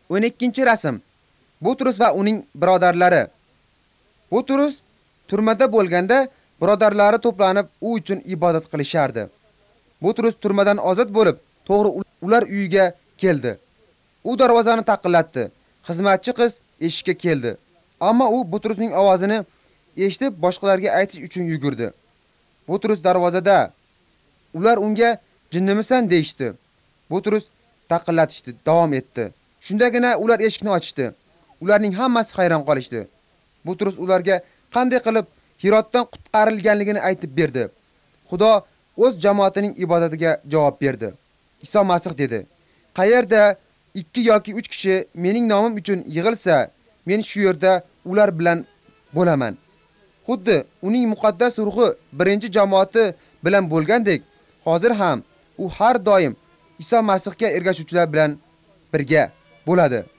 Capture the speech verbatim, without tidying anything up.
o'n ikkinchi rasm. Butrus va uning birodarlari. Butrus turmada bo'lganda birodarlari to'planib u uchun ibodat qilishardi. Butrus turmadan ozod bo'lib, to'g'ri ular uyiga keldi. U darvozani taqillatdi. Xizmatchi qiz eshikka keldi. Ammo u Butrusning ovozini eshitib boshqalarga aytish uchun yugurdi. Butrus darvozada. Ular unga jinnimisan deyshti. Butrus taqillatishdi, davom etdi. Shundagina ular eshikni ochishdi. Ularning hammasi hayron qolishdi. Butrus ularga qanday qilib Hirotdan qutqarilganligini aytib berdi. Xudo o'z jamoatining ibodatiga javob berdi. Iso Masih dedi: "Qayerda ikki yoki uch kishi mening nomim uchun yig'ilsa, men shu yerda ular bilan bo'laman." Xuddi uning muqaddas ruhi birinchi jamoati bilan bo'lgandek, hozir ham u har doim Iso Masihga ergashuvchilar bilan birga bo'ladi.